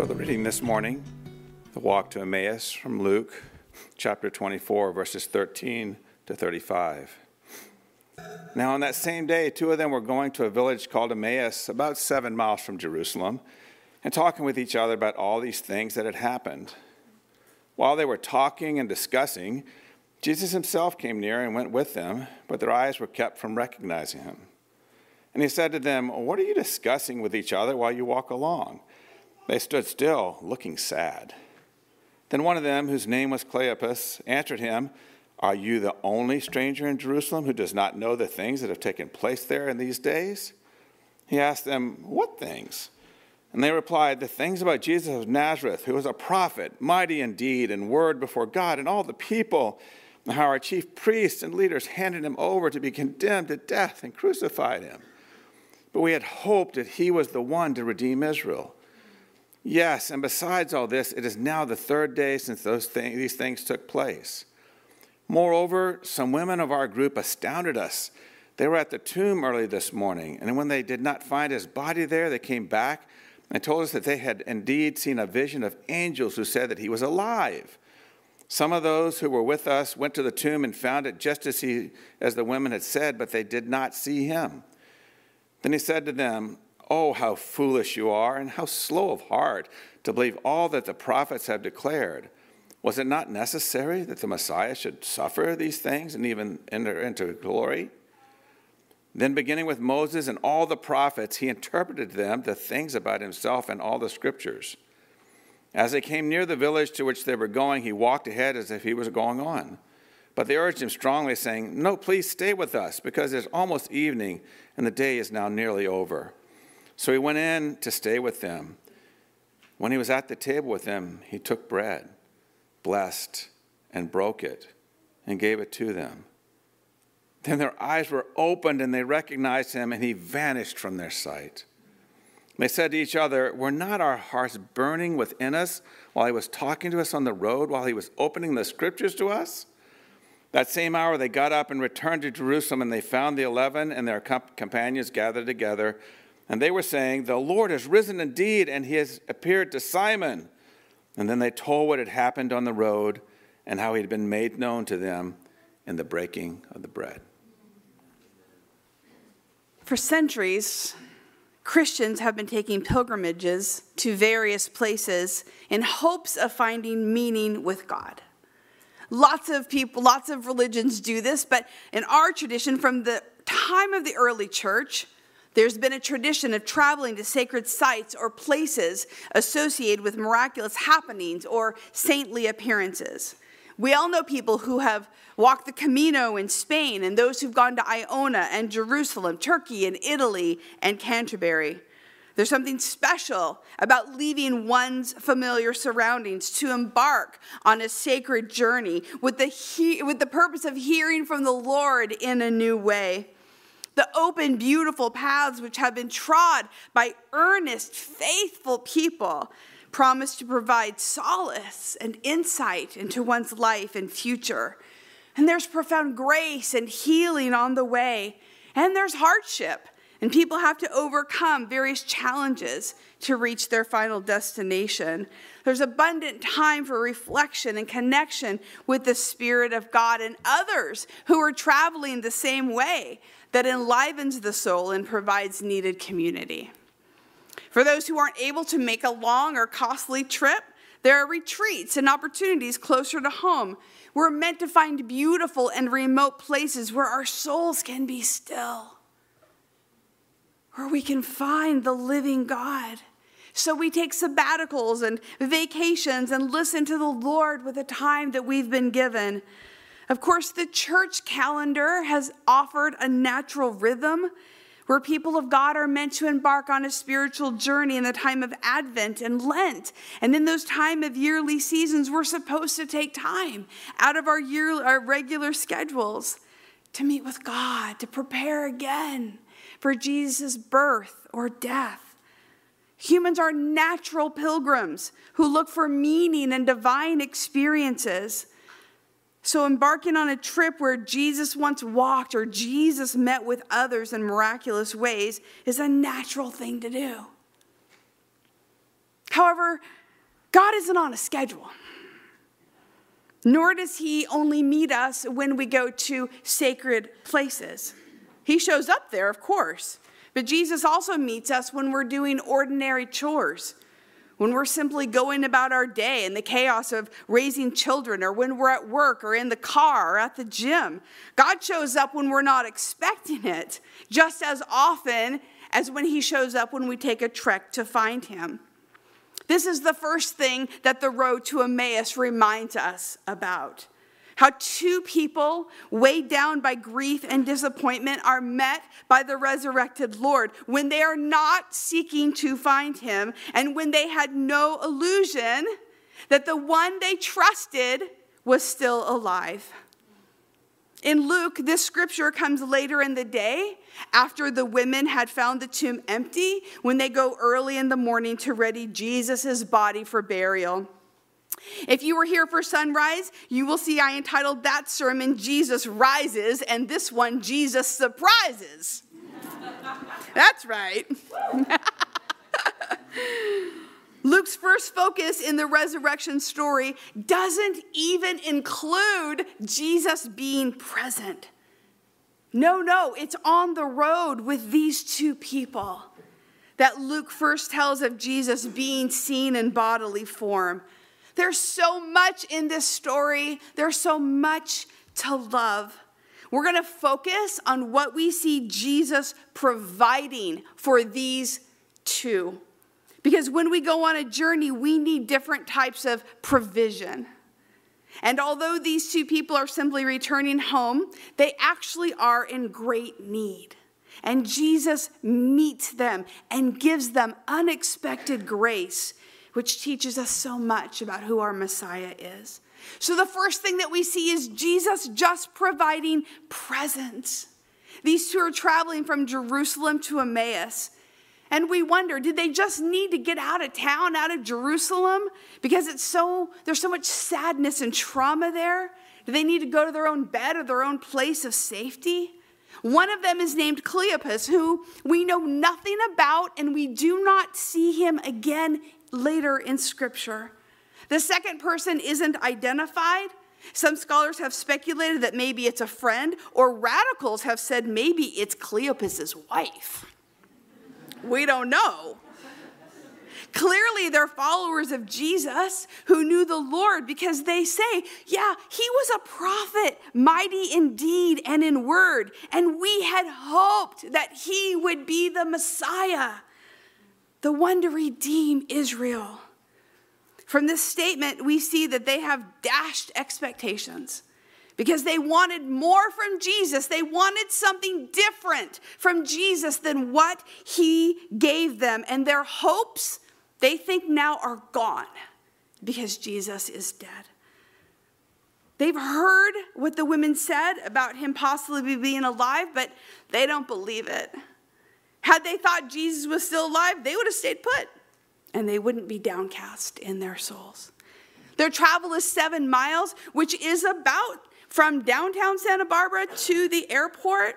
For the reading this morning, the walk to Emmaus from Luke, chapter 24, verses 13 to 35. Now on that same day, two of them were going to a village called Emmaus, about 7 miles from Jerusalem, and talking with each other about all these things that had happened. While they were talking and discussing, Jesus himself came near and went with them, but their eyes were kept from recognizing him. And he said to them, "What are you discussing with each other while you walk along?" They stood still, looking sad. Then one of them, whose name was Cleopas, answered him, "Are you the only stranger in Jerusalem who does not know the things that have taken place there in these days?" He asked them, "What things?" And they replied, "The things about Jesus of Nazareth, who was a prophet, mighty in deed and word before God and all the people, and how our chief priests and leaders handed him over to be condemned to death and crucified him. But we had hoped that he was the one to redeem Israel. Yes, and besides all this, it is now the 3rd day since these things took place. Moreover, some women of our group astounded us. They were at the tomb early this morning, and when they did not find his body there, they came back and told us that they had indeed seen a vision of angels who said that he was alive. Some of those who were with us went to the tomb and found it just as the women had said, but they did not see him." Then he said to them, "Oh, how foolish you are, and how slow of heart to believe all that the prophets have declared. Was it not necessary that the Messiah should suffer these things and even enter into glory?" Then beginning with Moses and all the prophets, he interpreted to them the things about himself and all the scriptures. As they came near the village to which they were going, he walked ahead as if he was going on. But they urged him strongly, saying, "No, please stay with us, because it is almost evening, and the day is now nearly over." So he went in to stay with them. When he was at the table with them, he took bread, blessed, and broke it, and gave it to them. Then their eyes were opened, and they recognized him, and he vanished from their sight. They said to each other, "Were not our hearts burning within us while he was talking to us on the road, while he was opening the scriptures to us?" That same hour they got up and returned to Jerusalem, and they found the 11 and their companions gathered together. And they were saying, "The Lord has risen indeed, and he has appeared to Simon." And then they told what had happened on the road and how he had been made known to them in the breaking of the bread. For centuries, Christians have been taking pilgrimages to various places in hopes of finding meaning with God. Lots of people, lots of religions do this, but in our tradition, from the time of the early church, there's been a tradition of traveling to sacred sites or places associated with miraculous happenings or saintly appearances. We all know people who have walked the Camino in Spain, and those who've gone to Iona and Jerusalem, Turkey and Italy and Canterbury. There's something special about leaving one's familiar surroundings to embark on a sacred journey with the purpose of hearing from the Lord in a new way. The open, beautiful paths which have been trod by earnest, faithful people promise to provide solace and insight into one's life and future. And there's profound grace and healing on the way. And there's hardship. And people have to overcome various challenges to reach their final destination. There's abundant time for reflection and connection with the Spirit of God and others who are traveling the same way that enlivens the soul and provides needed community. For those who aren't able to make a long or costly trip, there are retreats and opportunities closer to home. We're meant to find beautiful and remote places where our souls can be still, where we can find the living God. So we take sabbaticals and vacations and listen to the Lord with the time that we've been given. Of course, the church calendar has offered a natural rhythm where people of God are meant to embark on a spiritual journey in the time of Advent and Lent. And in those time of yearly seasons, we're supposed to take time out of our regular schedules to meet with God, to prepare again for Jesus' birth or death. Humans are natural pilgrims who look for meaning and divine experiences. So embarking on a trip where Jesus once walked or Jesus met with others in miraculous ways is a natural thing to do. However, God isn't on a schedule. Nor does he only meet us when we go to sacred places. He shows up there, of course. But Jesus also meets us when we're doing ordinary chores, when we're simply going about our day in the chaos of raising children, or when we're at work or in the car or at the gym. God shows up when we're not expecting it, just as often as when he shows up when we take a trek to find him. This is the first thing that the road to Emmaus reminds us about. How two people weighed down by grief and disappointment are met by the resurrected Lord when they are not seeking to find him, and when they had no illusion that the one they trusted was still alive. In Luke, this scripture comes later in the day, after the women had found the tomb empty, when they go early in the morning to ready Jesus' body for burial. If you were here for sunrise, you will see I entitled that sermon, Jesus Rises, and this one, Jesus Surprises. That's right. Luke's first focus in the resurrection story doesn't even include Jesus being present. No, it's on the road with these two people that Luke first tells of Jesus being seen in bodily form. There's so much in this story. There's so much to love. We're going to focus on what we see Jesus providing for these two. Because when we go on a journey, we need different types of provision. And although these two people are simply returning home, they actually are in great need. And Jesus meets them and gives them unexpected grace, which teaches us so much about who our Messiah is. So the first thing that we see is Jesus just providing presence. These two are traveling from Jerusalem to Emmaus. And we wonder, did they just need to get out of town, out of Jerusalem? Because there's so much sadness and trauma there. Do they need to go to their own bed or their own place of safety? One of them is named Cleopas, who we know nothing about, and we do not see him again later in Scripture. The second person isn't identified. Some scholars have speculated that maybe it's a friend, or radicals have said maybe it's Cleopas's wife. We don't know. Clearly, they're followers of Jesus who knew the Lord, because they say, yeah, he was a prophet, mighty in deed and in word, and we had hoped that he would be the Messiah, the one to redeem Israel. From this statement, we see that they have dashed expectations because they wanted more from Jesus. They wanted something different from Jesus than what he gave them. And their hopes, they think now, are gone because Jesus is dead. They've heard what the women said about him possibly being alive, but they don't believe it. Had they thought Jesus was still alive, they would have stayed put, and they wouldn't be downcast in their souls. Their travel is 7 miles, which is about from downtown Santa Barbara to the airport.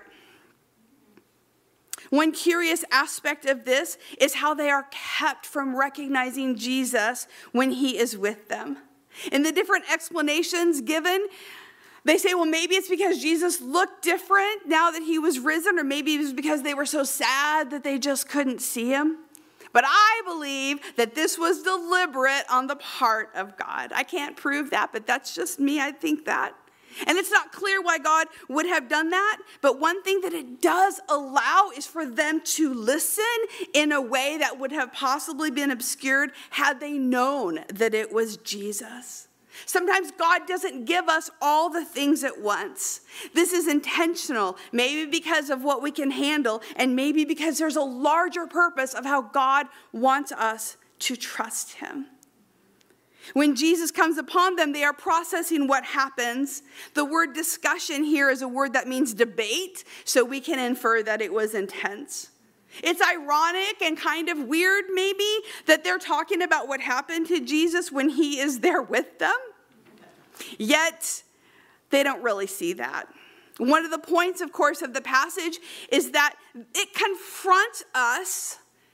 One curious aspect of this is how they are kept from recognizing Jesus when he is with them. In the different explanations given, they say, well, maybe it's because Jesus looked different now that he was risen, or maybe it was because they were so sad that they just couldn't see him. But I believe that this was deliberate on the part of God. I can't prove that, but that's just me. I think that. And it's not clear why God would have done that, but one thing that it does allow is for them to listen in a way that would have possibly been obscured had they known that it was Jesus. Sometimes God doesn't give us all the things at once. This is intentional, maybe because of what we can handle, and maybe because there's a larger purpose of how God wants us to trust him. When Jesus comes upon them, they are processing what happens. The word discussion here is a word that means debate, so we can infer that it was intense. It's ironic and kind of weird, maybe, that they're talking about what happened to Jesus when he is there with them. Yet, they don't really see that. One of the points, of course, of the passage is that it confronts us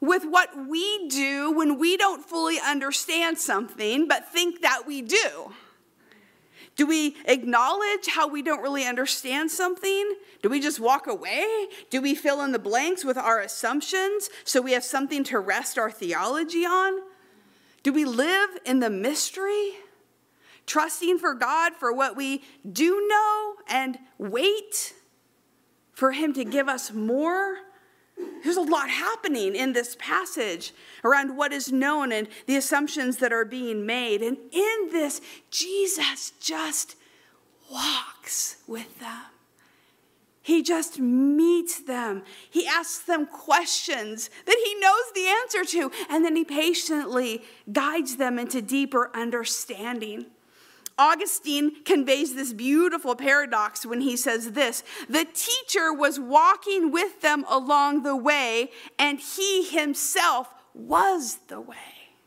with what we do when we don't fully understand something, but think that we do? Do we acknowledge how we don't really understand something? Do we just walk away? Do we fill in the blanks with our assumptions so we have something to rest our theology on? Do we live in the mystery, trusting for God for what we do know and wait for him to give us more? There's a lot happening in this passage around what is known and the assumptions that are being made. And in this, Jesus just walks with them. He just meets them. He asks them questions that he knows the answer to, and then he patiently guides them into deeper understanding. Augustine conveys this beautiful paradox when he says this: the teacher was walking with them along the way, and he himself was the way.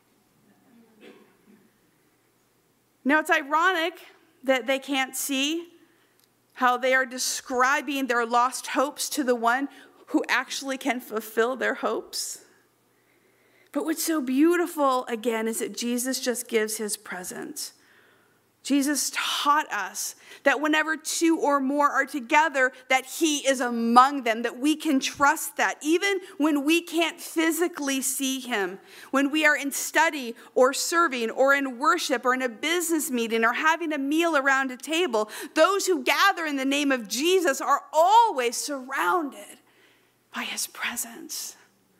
Now, it's ironic that they can't see how they are describing their lost hopes to the one who actually can fulfill their hopes. But what's so beautiful, again, is that Jesus just gives his presence. Jesus taught us that whenever two or more are together, that he is among them, that we can trust that. Even when we can't physically see him, when we are in study or serving or in worship or in a business meeting or having a meal around a table, those who gather in the name of Jesus are always surrounded by his presence.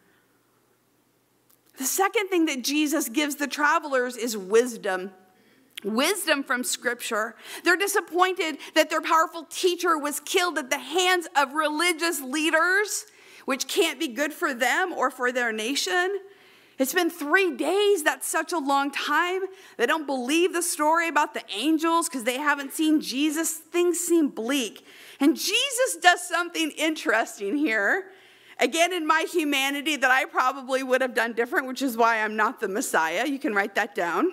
The second thing that Jesus gives the travelers is wisdom. Wisdom from Scripture. They're disappointed that their powerful teacher was killed at the hands of religious leaders, which can't be good for them or for their nation. It's been 3 days. That's such a long time. They don't believe the story about the angels because they haven't seen Jesus. Things seem bleak. And Jesus does something interesting here. Again, in my humanity that I probably would have done different, which is why I'm not the Messiah. You can write that down.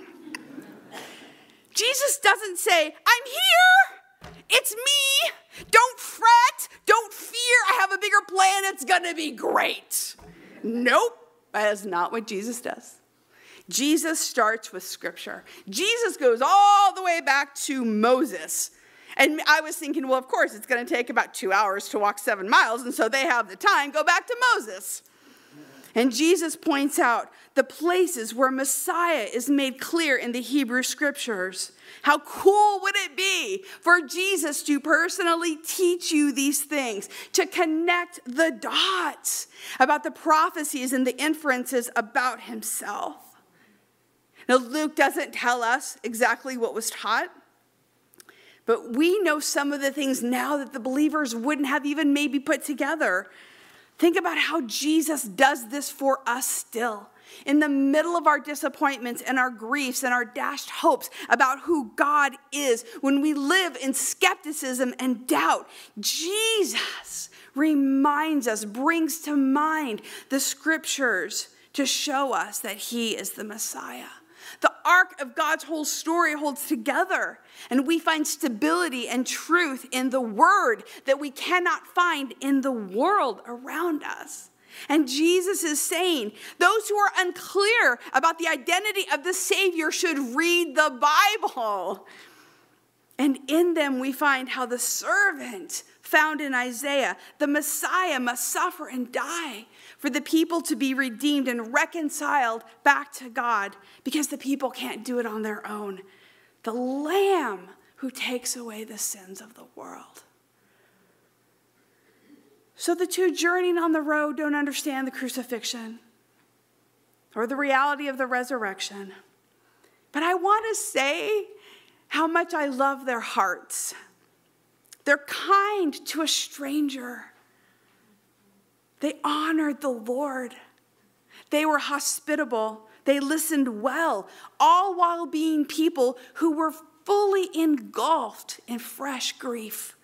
Jesus doesn't say, I'm here, it's me, don't fret, don't fear, I have a bigger plan, it's gonna be great. Nope, that is not what Jesus does. Jesus starts with Scripture. Jesus goes all the way back to Moses. And I was thinking, well, of course, it's gonna take about 2 hours to walk 7 miles, and so they have the time, go back to Moses. And Jesus points out the places where Messiah is made clear in the Hebrew Scriptures. How cool would it be for Jesus to personally teach you these things, to connect the dots about the prophecies and the inferences about himself? Now, Luke doesn't tell us exactly what was taught, but we know some of the things now that the believers wouldn't have even maybe put together. Think about how Jesus does this for us still. In the middle of our disappointments and our griefs and our dashed hopes about who God is, when we live in skepticism and doubt, Jesus reminds us, brings to mind the Scriptures to show us that he is the Messiah. The arc of God's whole story holds together, and we find stability and truth in the Word that we cannot find in the world around us. And Jesus is saying, those who are unclear about the identity of the Savior should read the Bible. And in them we find how the servant found in Isaiah, the Messiah must suffer and die for the people to be redeemed and reconciled back to God, because the people can't do it on their own. The Lamb who takes away the sins of the world. So the two journeying on the road don't understand the crucifixion or the reality of the resurrection. But I want to say how much I love their hearts. They're kind to a stranger. They honored the Lord. They were hospitable. They listened well, all while being people who were fully engulfed in fresh grief.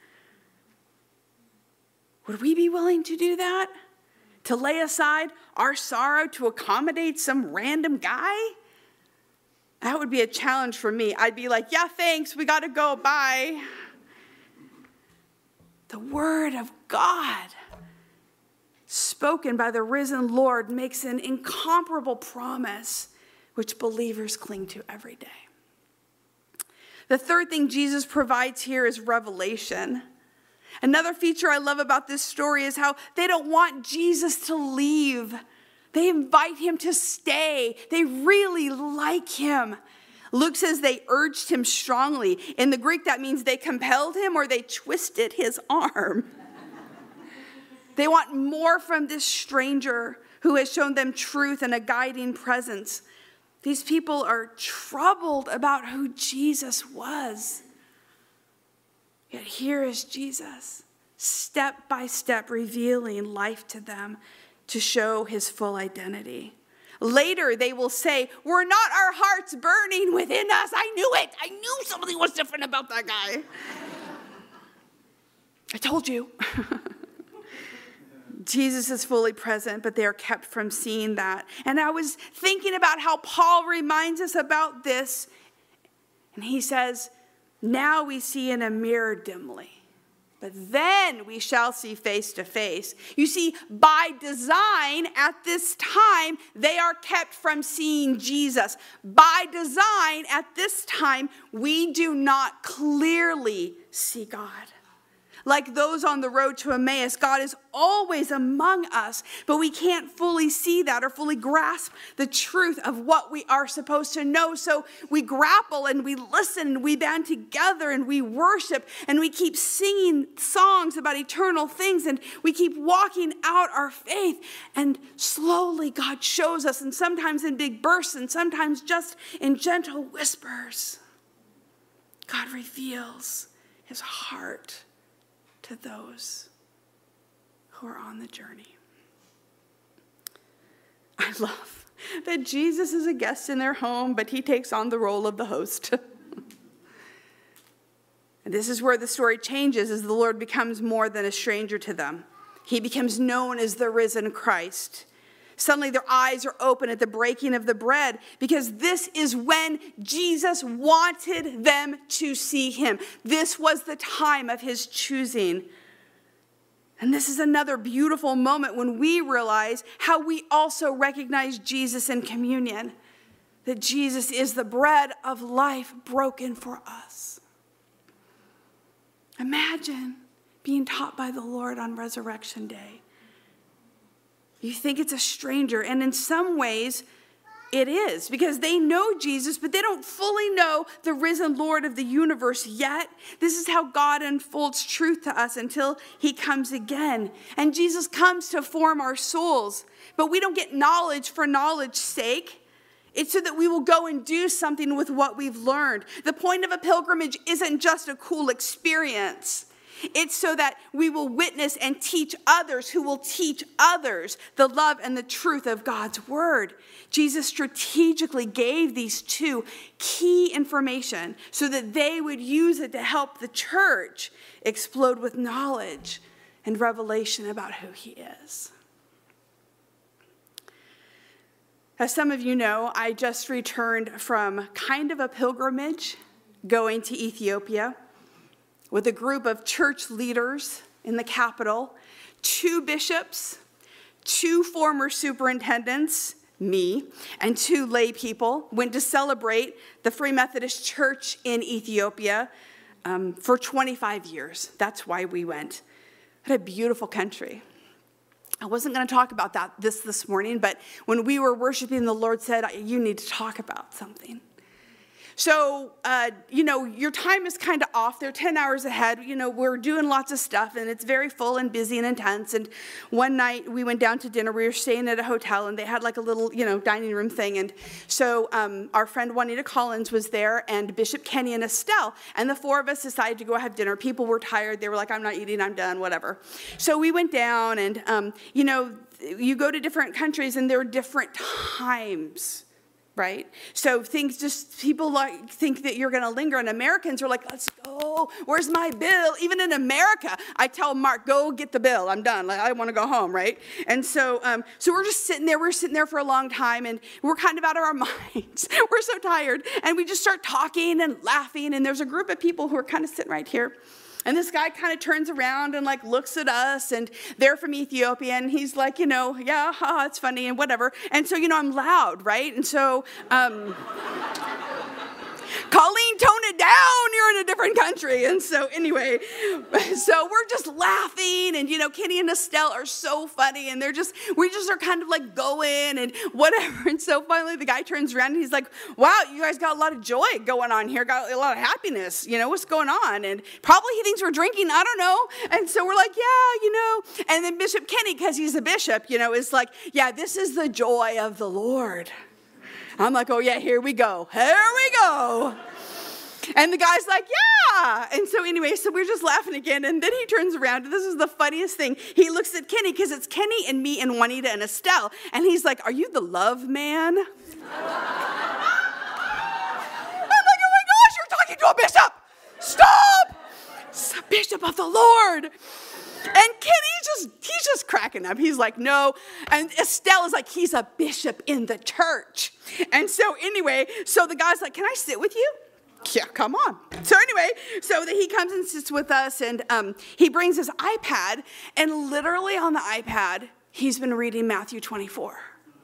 Would we be willing to do that? To lay aside our sorrow to accommodate some random guy? That would be a challenge for me. I'd be like, yeah, thanks, we got to go, bye. The Word of God spoken by the risen Lord makes an incomparable promise which believers cling to every day. The third thing Jesus provides here is revelation. Another feature I love about this story is how they don't want Jesus to leave. They invite him to stay. They really like him. Luke says they urged him strongly. In the Greek, that means they compelled him or they twisted his arm. They want more from this stranger who has shown them truth and a guiding presence. These people are troubled about who Jesus was. Yet here is Jesus, step by step revealing life to them to show his full identity. Later, they will say, were not our hearts burning within us? I knew it. I knew something was different about that guy. I told you. Jesus is fully present, but they are kept from seeing that. And I was thinking about how Paul reminds us about this. And he says, now we see in a mirror dimly, but then we shall see face to face. You see, by design at this time, they are kept from seeing Jesus. By design at this time, we do not clearly see God. Like those on the road to Emmaus, God is always among us, but we can't fully see that or fully grasp the truth of what we are supposed to know. So we grapple and we listen and we band together and we worship and we keep singing songs about eternal things and we keep walking out our faith. And slowly God shows us, and sometimes in big bursts and sometimes just in gentle whispers, God reveals his heart to those who are on the journey. I love that Jesus is a guest in their home, but he takes on the role of the host. And this is where the story changes as the Lord becomes more than a stranger to them. He becomes known as the risen Christ. Suddenly their eyes are open at the breaking of the bread because this is when Jesus wanted them to see him. This was the time of his choosing. And this is another beautiful moment when we realize how we also recognize Jesus in communion. That Jesus is the bread of life broken for us. Imagine being taught by the Lord on Resurrection Day. You think it's a stranger, and in some ways it is, because they know Jesus, but they don't fully know the risen Lord of the universe yet. This is how God unfolds truth to us until he comes again. And Jesus comes to form our souls, but we don't get knowledge for knowledge's sake. It's so that we will go and do something with what we've learned. The point of a pilgrimage isn't just a cool experience. It's so that we will witness and teach others who will teach others the love and the truth of God's word. Jesus strategically gave these two key information so that they would use it to help the church explode with knowledge and revelation about who he is. As some of you know, I just returned from kind of a pilgrimage going to Ethiopia with a group of church leaders in the capital, 2 bishops, 2 former superintendents, me, and 2 lay people went to celebrate the Free Methodist Church in Ethiopia for 25 years. That's why we went. What a beautiful country. I wasn't going to talk about this morning, but when we were worshiping, the Lord said, you need to talk about something. So, your time is kind of off. They're 10 hours ahead. We're doing lots of stuff, and it's very full and busy and intense. And one night, we went down to dinner. We were staying at a hotel, and they had like a little, dining room thing. And so our friend Juanita Collins was there, and Bishop Kenny and Estelle. And the 4 of us decided to go have dinner. People were tired. They were like, I'm not eating. I'm done, whatever. So we went down, and, you go to different countries, and there are different times. Right? So people think that you're going to linger, and Americans are like, let's go. Where's my bill? Even in America, I tell Mark, go get the bill. I'm done. I want to go home, right? And so we're just sitting there. We're sitting there for a long time, and we're kind of out of our minds. We're so tired, and we just start talking and laughing, and there's a group of people who are kind of sitting right here. And this guy kind of turns around and like looks at us, and they're from Ethiopia, and he's like, yeah, haha, it's funny and whatever. And so, I'm loud, right? And so, Colleen, tone it down. You're in a different country. And so anyway, so we're just laughing, and Kenny and Estelle are so funny, and we just are kind of like going and whatever. And so finally the guy turns around and he's like, wow, you guys got a lot of joy going on here, got a lot of happiness, what's going on? And probably he thinks we're drinking, I don't know. And so we're like, yeah, and then Bishop Kenny, because he's a bishop, is like, yeah, this is the joy of the Lord. I'm like, oh yeah, here we go. And the guy's like, yeah. And so anyway, so we're just laughing again. And then he turns around, and this is the funniest thing. He looks at Kenny, because it's Kenny and me and Juanita and Estelle. And he's like, are you the love man? I'm like, oh my gosh, you're talking to a bishop. Stop. It's the bishop of the Lord. And Kenny he's just cracking up. He's like, no. And Estelle is like, he's a bishop in the church. And so anyway, so the guy's like, can I sit with you? Yeah, come on. So anyway, so that he comes and sits with us, and he brings his iPad, and literally on the iPad, he's been reading Matthew 24.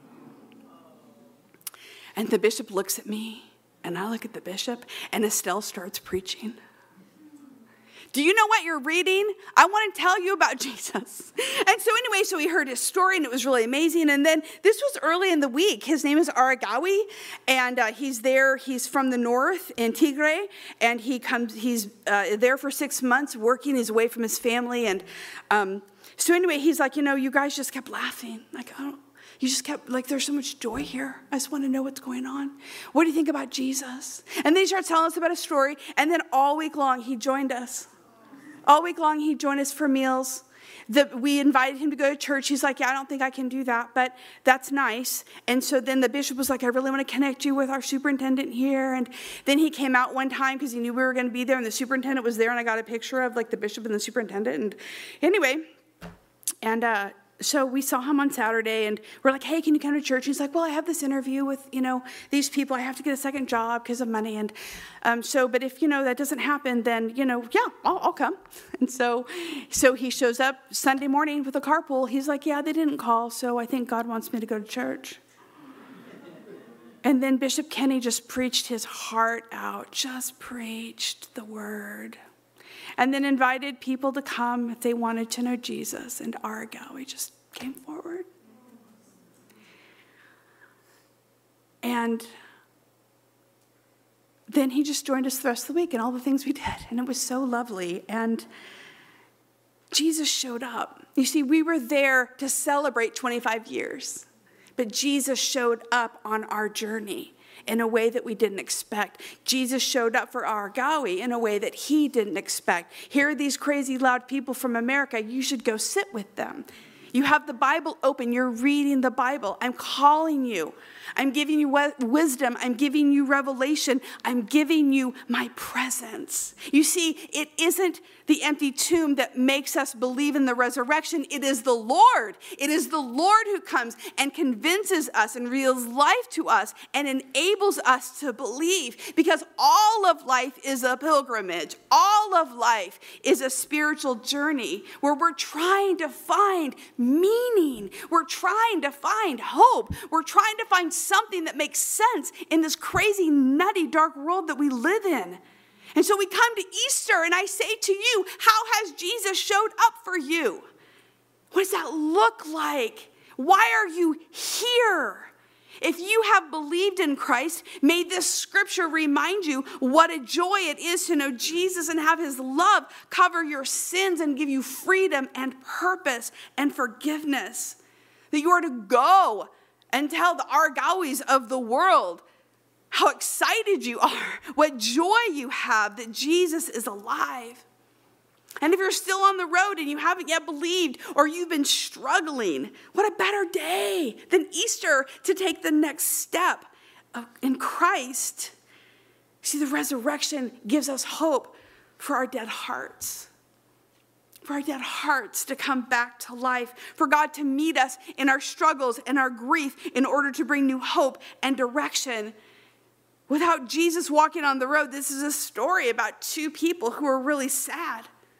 And the bishop looks at me, and I look at the bishop, and Estelle starts preaching. Do you know what you're reading? I want to tell you about Jesus. And so anyway, so he heard his story, and it was really amazing. And then this was early in the week. His name is Aragawi, and he's there. He's from the north in Tigray, and he's there for 6 months working his way from his family. And so anyway, he's like, you guys just kept laughing. Like, you just kept, like, there's so much joy here. I just want to know what's going on. What do you think about Jesus? And then he starts telling us about a story, and then all week long, he joined us. All week long, he'd join us for meals. We invited him to go to church. He's like, yeah, I don't think I can do that, but that's nice. And so then the bishop was like, I really want to connect you with our superintendent here. And then he came out one time because he knew we were going to be there, and the superintendent was there, and I got a picture of like the bishop and the superintendent. And anyway, so we saw him on Saturday, and we're like, hey, can you come to church? He's like, well, I have this interview with, these people. I have to get a second job because of money. And but if, that doesn't happen, then, yeah, I'll come. And so he shows up Sunday morning with a carpool. He's like, yeah, they didn't call, so I think God wants me to go to church. And then Bishop Kenny just preached his heart out, just preached the word. And then invited people to come if they wanted to know Jesus. And Aragawi just came forward. And then he just joined us the rest of the week and all the things we did. And it was so lovely. And Jesus showed up. You see, we were there to celebrate 25 years. But Jesus showed up on our journey in a way that we didn't expect. Jesus showed up for Aragawi in a way that he didn't expect. Here are these crazy loud people from America. You should go sit with them. You have the Bible open. You're reading the Bible. I'm calling you. I'm giving you wisdom. I'm giving you revelation. I'm giving you my presence. You see, it isn't the empty tomb that makes us believe in the resurrection. It is the Lord. It is the Lord who comes and convinces us and reveals life to us and enables us to believe, because all of life is a pilgrimage. All of life is a spiritual journey where we're trying to find meaning. We're trying to find hope. We're trying to find something that makes sense in this crazy, nutty, dark world that we live in. And so we come to Easter, and I say to you, how has Jesus showed up for you? What does that look like? Why are you here? If you have believed in Christ, may this scripture remind you what a joy it is to know Jesus and have his love cover your sins and give you freedom and purpose and forgiveness. That you are to go and tell the Aragawis of the world how excited you are, what joy you have that Jesus is alive. And if you're still on the road and you haven't yet believed, or you've been struggling, what a better day than Easter to take the next step in Christ. See, the resurrection gives us hope for our dead hearts. For our dead hearts to come back to life. For God to meet us in our struggles and our grief in order to bring new hope and direction. Without Jesus walking on the road, this is a story about two people who are really sad.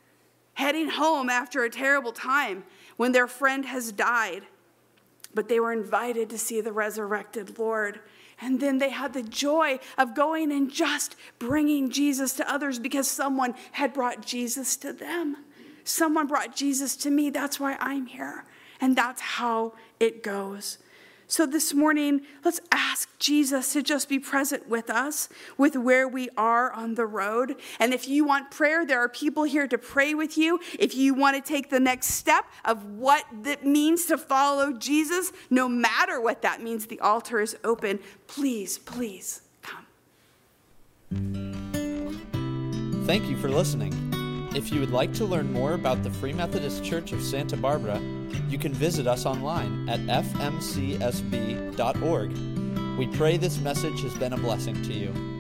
heading home after a terrible time when their friend has died. But they were invited to see the resurrected Lord. And then they had the joy of going and just bringing Jesus to others because someone had brought Jesus to them. Someone brought Jesus to me. That's why I'm here. And that's how it goes. So this morning, let's ask Jesus to just be present with us, with where we are on the road. And if you want prayer, there are people here to pray with you. If you want to take the next step of what it means to follow Jesus, no matter what that means, the altar is open. Please, please come. Thank you for listening. If you would like to learn more about the Free Methodist Church of Santa Barbara, you can visit us online at fmcsb.org. We pray this message has been a blessing to you.